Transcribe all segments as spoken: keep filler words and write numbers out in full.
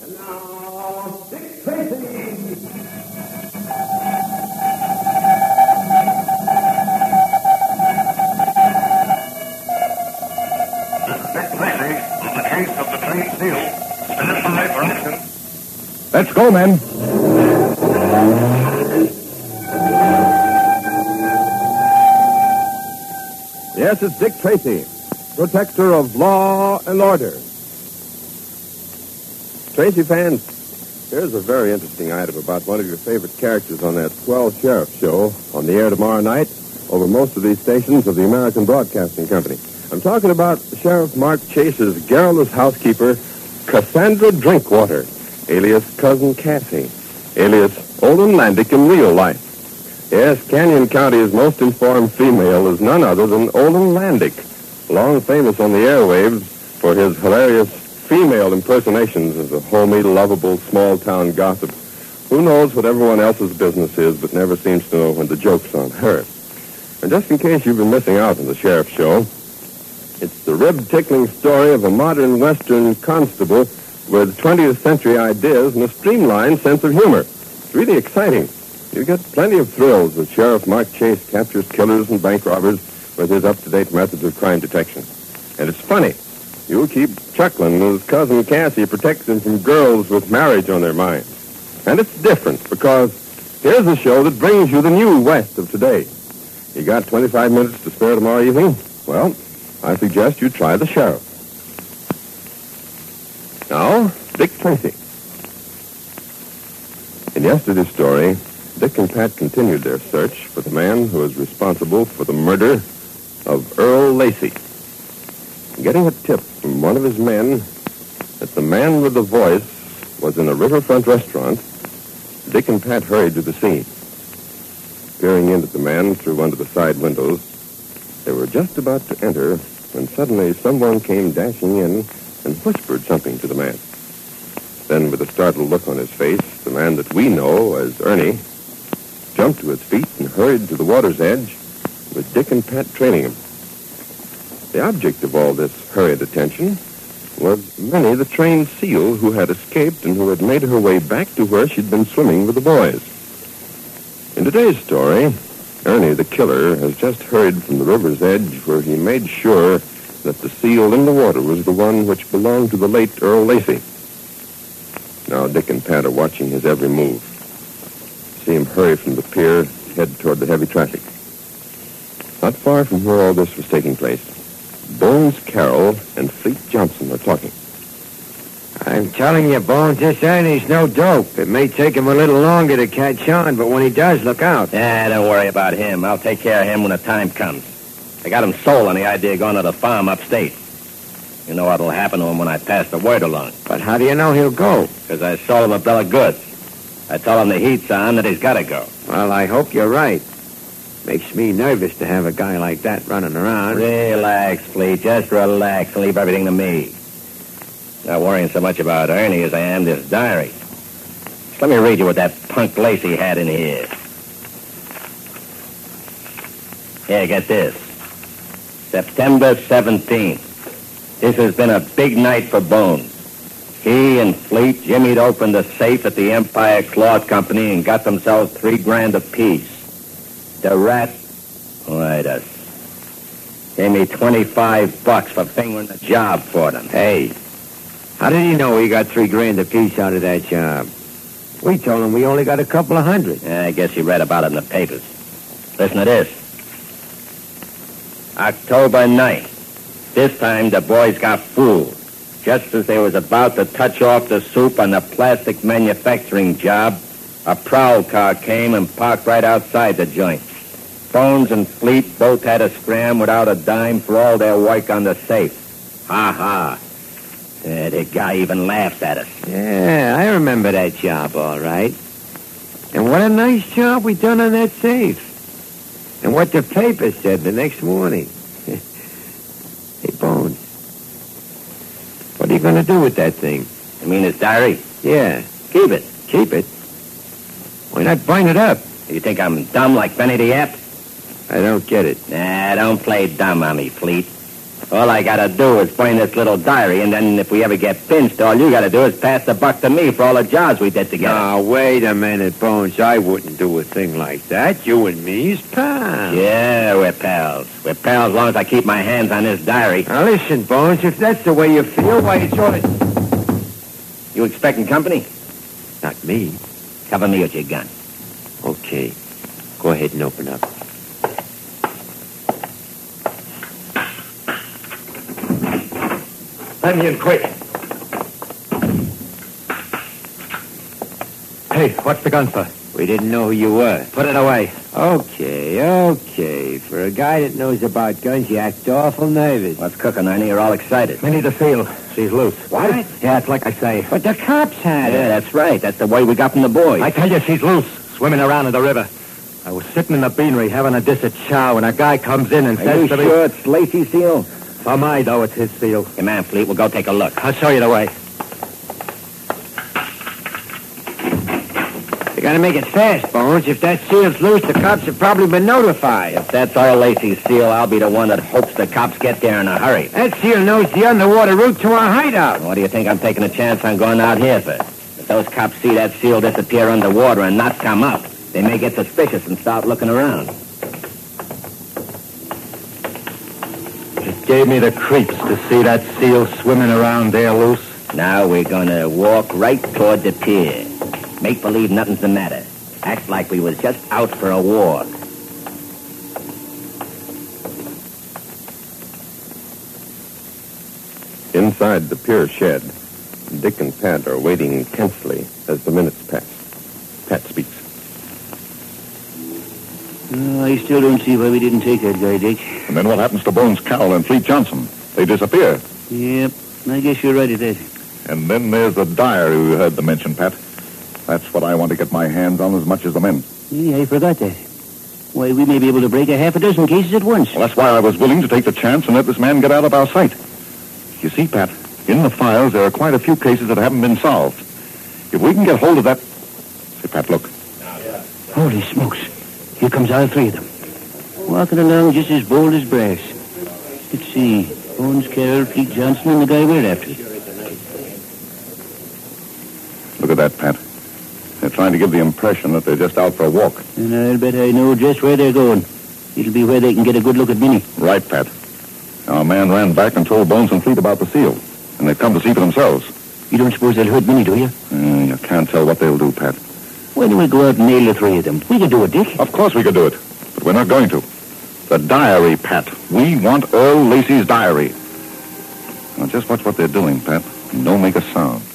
And now, Dick Tracy. Dick Tracy on the case of the train seal. Stand by for action. Let's go, men. Yes, it's Dick Tracy, protector of law and order. Tracy fans, here's a very interesting item about one of your favorite characters on that swell sheriff show on the air tomorrow night over most of these stations of the American Broadcasting Company. I'm talking about Sheriff Mark Chase's garrulous housekeeper, Cassandra Drinkwater, alias Cousin Cassie, alias Olin Landick in real life. Yes, Canyon County's most informed female is none other than Olin Landick, long famous on the airwaves for his hilarious female impersonations as a homey, lovable, small-town gossip who knows what everyone else's business is but never seems to know when the joke's on her. And just in case you've been missing out on the sheriff's show, it's the rib-tickling story of a modern Western constable with twentieth century ideas and a streamlined sense of humor. It's really exciting. You get plenty of thrills as Sheriff Mark Chase captures killers and bank robbers with his up-to-date methods of crime detection. And it's funny. You'll keep chuckling as Cousin Cassie protects him from girls with marriage on their minds. And it's different because here's a show that brings you the new West of today. You got twenty-five minutes to spare tomorrow evening? Well, I suggest you try the sheriff. Now, Dick Tracy. In yesterday's story, Dick and Pat continued their search for the man who was responsible for the murder of Earl Lacey. Getting a tip from one of his men that the man with the voice was in a riverfront restaurant, Dick and Pat hurried to the scene. Peering in at the man through one of the side windows, they were just about to enter when suddenly someone came dashing in and whispered something to the man. Then, with a startled look on his face, the man that we know as Ernie jumped to his feet and hurried to the water's edge with Dick and Pat trailing him. The object of all this hurried attention was Minnie, the trained seal who had escaped and who had made her way back to where she'd been swimming with the boys. In today's story, Ernie, the killer, has just hurried from the river's edge where he made sure that the seal in the water was the one which belonged to the late Earl Lacey. Now Dick and Pat are watching his every move. See him hurry from the pier, head toward the heavy traffic. Not far from where all this was taking place, Bones Carroll and Fleet Johnson are talking. I'm telling you, Bones, this Ernie's no dope. It may take him a little longer to catch on, but when he does, look out. Yeah, don't worry about him. I'll take care of him when the time comes. I got him sold on the idea of going to the farm upstate. You know what'll happen to him when I pass the word along. But how do you know he'll go? Because I sold him a bill of goods. I told him the heat's on, that he's got to go. Well, I hope you're right. Makes me nervous to have a guy like that running around. Relax, Fleet. Just relax and leave everything to me. Not worrying so much about Ernie as I am this diary. Just let me read you what that punk Lacey had in here. Here, get this. September seventeenth. This has been a big night for Bones. He and Fleet jimmied open the safe at the Empire Cloth Company and got themselves three grand apiece. The rat, wait a... gave me twenty-five bucks for fingering the job for them. Hey, how did he know he got three grand apiece out of that job? We told him we only got a couple of hundred. Yeah, I guess he read about it in the papers. Listen to this. October ninth. This time the boys got fooled. Just as they was about to touch off the soup on the plastic manufacturing job, a prowl car came and parked right outside the joint. Bones and Fleet both had to scram without a dime for all their work on the safe. Ha ha. Yeah, the guy even laughs at us. Yeah, I remember that job, all right. And what a nice job we done on that safe. And what the paper said the next morning. Hey, Bones, what are you going to do with that thing? You mean his diary? Yeah. Keep it. Keep it? Why not burn it up? You think I'm dumb like Benny the App? I don't get it. Nah, don't play dumb on me, Fleet. All I gotta do is burn this little diary, and then if we ever get pinched, all you gotta do is pass the buck to me for all the jobs we did together. Now, wait a minute, Bones. I wouldn't do a thing like that. You and me's pals. Yeah, we're pals. We're pals as long as I keep my hands on this diary. Now, listen, Bones, if that's the way you feel, why, it's all... You expecting company? Not me. Cover me with your gun. Okay. Go ahead and open up. Let me in quick. Hey, what's the gun for? We didn't know who you were. Put it away. Okay, okay. For a guy that knows about guns, you act awful nervous. What's cooking, Ernie? You're all excited. Minnie the seal. She's loose. What? Yeah, it's like I say. But the cops had Yeah, her. that's right. That's the way we got from the boys. I tell you, she's loose, swimming around in the river. I was sitting in the beanery having a dish of chow, and a guy comes in and Are says you to sure me... it's Lacey Seal? For my, though, it's his seal. Come on, Fleet. We'll go take a look. I'll show you the way. You gotta make it fast, Bones. If that seal's loose, the cops have probably been notified. If that's our Lacey Seal, I'll be the one that hopes the cops get there in a hurry. That seal knows the underwater route to our hideout. What do you think I'm taking a chance on going out here for? If those cops see that seal disappear underwater and not come up, they may get suspicious and start looking around. It gave me the creeps to see that seal swimming around there loose. Now we're going to walk right toward the pier. Make believe nothing's the matter. Act like we was just out for a walk. Inside the pier shed, Dick and Pat are waiting tensely as the minutes pass. Pat speaks. Uh, I still don't see why we didn't take that guy, Dick. And then what happens to Bones Cowell and Fleet Johnson? They disappear. Yep, I guess you're right at that. And then there's the diary we heard them mention, Pat. That's what I want to get my hands on as much as the men. Yeah, I forgot that. Why, we may be able to break a half a dozen cases at once. Well, that's why I was willing to take the chance and let this man get out of our sight. You see, Pat, in the files, there are quite a few cases that haven't been solved. If we can get hold of that... Say, Pat, look. Holy smokes. Here comes all three of them. Walking along just as bold as brass. Let's see. Bones Carroll, Fleet Johnson, and the guy we're after. Look at that, Pat. They're trying to give the impression that they're just out for a walk. And I'll bet I know just where they're going. It'll be where they can get a good look at Minnie. Right, Pat. Our man ran back and told Bones and Fleet about the seal. And they've come to see for themselves. You don't suppose they'll hurt Minnie, do you? Uh, you can't tell what they'll do, Pat. Why don't we go out and nail the three of them? We can do it, Dick. Of course we could do it. But we're not going to. The diary, Pat. We want Earl Lacey's diary. Now, just watch what they're doing, Pat. And don't make a sound.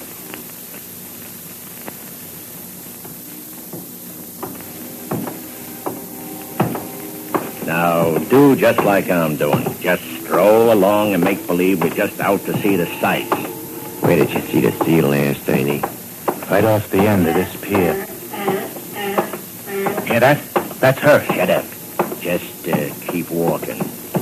Now, do just like I'm doing. Just stroll along and make believe we're just out to see the sights. Where did you see the seal last, Ernie? Right off the end of this pier. Hear that? That's her. Shut up. Just uh, keep walking.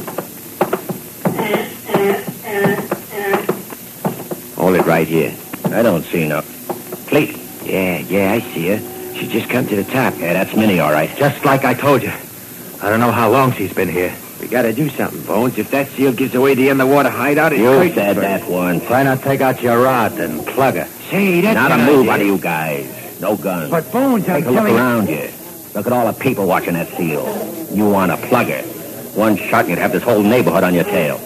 Hold it right here. I don't see no... Fleet. Yeah, yeah, I see her. She just come to the top. Yeah, that's Minnie, all right. Just like I told you. I don't know how long she's been here. We gotta do something, Bones. If that seal gives away the underwater hideout, it's You curtains said for that it. once. Why not take out your rod and plug her? Say, that's Not a an move idea. out of you guys. No guns. But, Bones, I'm Take a look telling you... around you. Look at all the people watching that seal. You want a plugger. One shot and you'd have this whole neighborhood on your tail.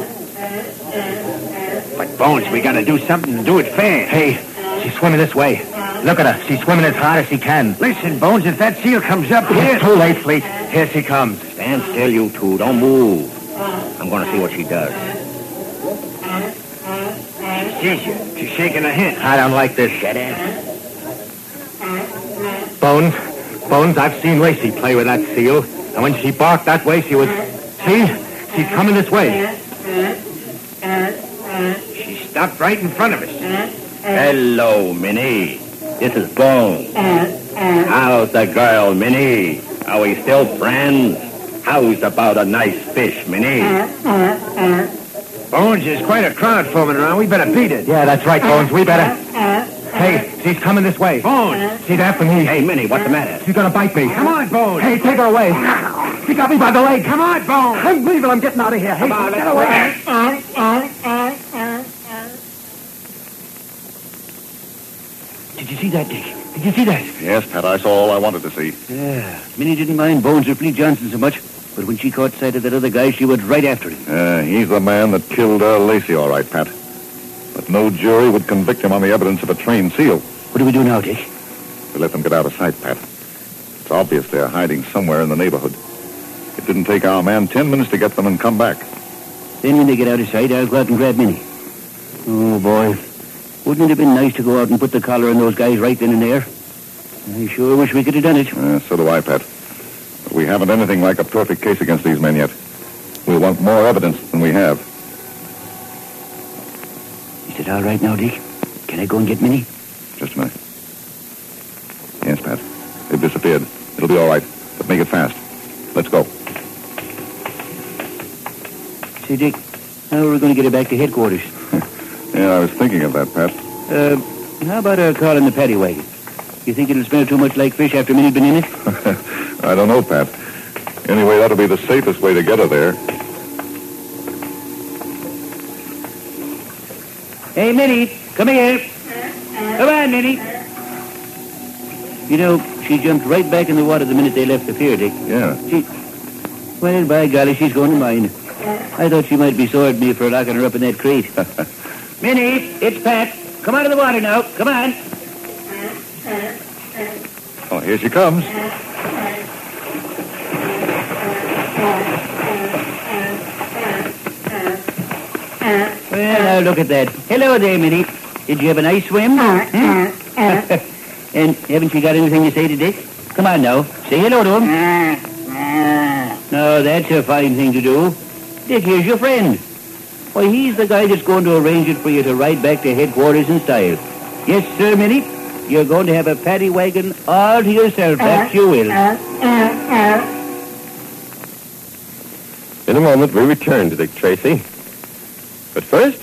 But, Bones, we gotta do something and do it fast. Hey, she's swimming this way. Look at her. She's swimming as hard as she can. Listen, Bones, if that seal comes up here... It's too late, Fleet. Here she comes. Stand still, you two. Don't move. I'm going to see what she does. She sees you. She's shaking her head. I don't like this. Shut up. Bones, Bones, I've seen Lacey play with that seal. And when she barked that way, she was... See? She's coming this way. She stopped right in front of us. Hello, Minnie. This is Bones. How's the girl, Minnie? Are we still friends? How's about a nice fish, Minnie? Bones, there's quite a crowd forming around. We better beat it. Yeah, that's right, Bones. We better... Hey, she's coming this way. Bones! She's after me. Hey, Minnie, what's the matter? She's gonna bite me. Come on, Bones! Hey, take her away. Be He got me by the leg. Come on, Bones. I'm leaving. I'm getting out of here. Hey, Come on, get let's away. Did you see that, Dick? Did you see that? Yes, Pat, I saw all I wanted to see. Yeah. Minnie didn't mind Bones or Fleet Johnson so much, but when she caught sight of that other guy, she went right after him. Uh, he's the man that killed Earl Lacey, all right, Pat. But no jury would convict him on the evidence of a trained SEAL. What do we do now, Dick? We let them get out of sight, Pat. It's obvious they're hiding somewhere in the neighborhood. It didn't take our man ten minutes to get them and come back. Then when they get out of sight, I'll go out and grab Minnie. Oh, boy. Wouldn't it have been nice to go out and put the collar on those guys right then and there? I sure wish we could have done it. Uh, so do I, Pat. But we haven't anything like a perfect case against these men yet. We'll want more evidence than we have. Is it all right now, Dick? Can I go and get Minnie? Just a minute. Yes, Pat. They've disappeared. It'll be all right, but make it fast. Let's go. Say, Dick, how are we going to get her back to headquarters? Yeah, I was thinking of that, Pat. Uh, how about our car in the paddy wagon? You think it'll smell too much like fish after Minnie's been in it? I don't know, Pat. Anyway, that'll be the safest way to get her there. Hey, Minnie, come here. Come on, Minnie. You know, she jumped right back in the water the minute they left the pier, Dick. Yeah. She... Well, by golly, she's going to mine. I thought she might be sore at me for locking her up in that crate. Minnie, it's Pat. Come out of the water now. Come on. Oh, here she comes. Well, now look at that. Hello there, Minnie. Did you have a nice swim? Hmm? And haven't you got anything to say to Dick? Come on now. Say hello to him. No, that's a fine thing to do. Dick, here's your friend. Why, he's the guy that's going to arrange it for you to ride back to headquarters in style. Yes, sir, Minnie. You're going to have a paddy wagon all to yourself. That you will. In a moment, we return to Dick Tracy. But first...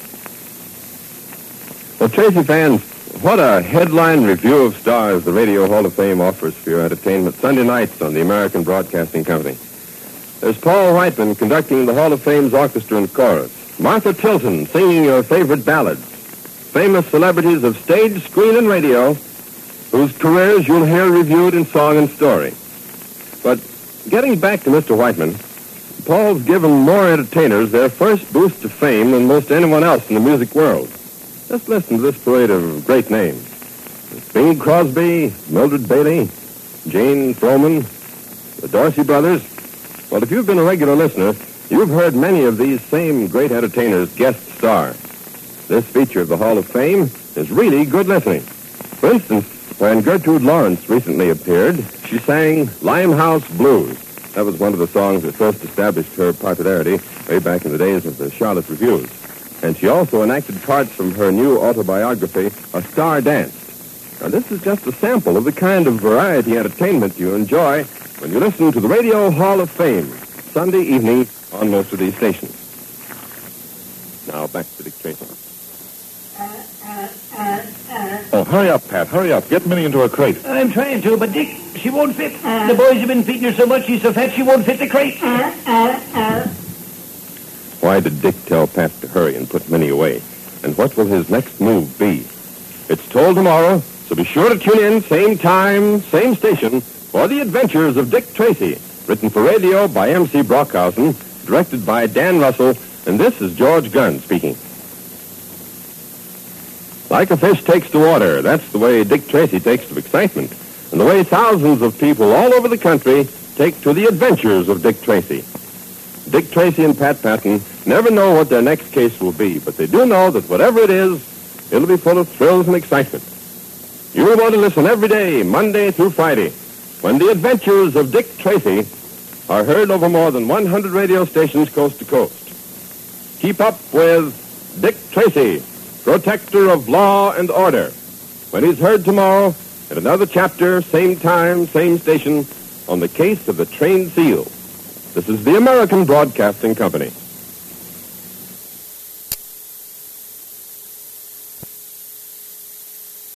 Well, Tracy fans, what a headline review of stars the Radio Hall of Fame offers for your entertainment Sunday nights on the American Broadcasting Company. There's Paul Whiteman conducting the Hall of Fame's orchestra and chorus. Martha Tilton singing your favorite ballads. Famous celebrities of stage, screen, and radio, whose careers you'll hear reviewed in song and story. But getting back to Mister Whiteman, Paul's given more entertainers their first boost to fame than most anyone else in the music world. Just listen to this parade of great names. Bing Crosby, Mildred Bailey, Jane Froman, the Dorsey brothers. Well, if you've been a regular listener, you've heard many of these same great entertainers guest star. This feature of the Hall of Fame is really good listening. For instance, when Gertrude Lawrence recently appeared, she sang Limehouse Blues. That was one of the songs that first established her popularity way back in the days of the Charlotte Revues. And she also enacted parts from her new autobiography, A Star Danced. Now, this is just a sample of the kind of variety entertainment you enjoy when you listen to the Radio Hall of Fame, Sunday evening on most of these stations. Now, back to Dick Tracy. Oh, hurry up, Pat. Hurry up. Get Minnie into her crate. I'm trying to, but Dick, she won't fit. The boys have been feeding her so much she's so fat she won't fit the crate. Why did Dick tell Pat to hurry and put Minnie away? And what will his next move be? It's told tomorrow, so be sure to tune in, same time, same station, for The Adventures of Dick Tracy, written for radio by M C Brockhausen, directed by Dan Russell, and this is George Gunn speaking. Like a fish takes to water, that's the way Dick Tracy takes to excitement, and the way thousands of people all over the country take to The Adventures of Dick Tracy. Dick Tracy and Pat Patton never know what their next case will be, but they do know that whatever it is, it'll be full of thrills and excitement. You will want to listen every day, Monday through Friday, when The Adventures of Dick Tracy are heard over more than one hundred radio stations coast to coast. Keep up with Dick Tracy, protector of law and order, when he's heard tomorrow at another chapter, same time, same station, on the case of the trained SEAL. This is the American Broadcasting Company.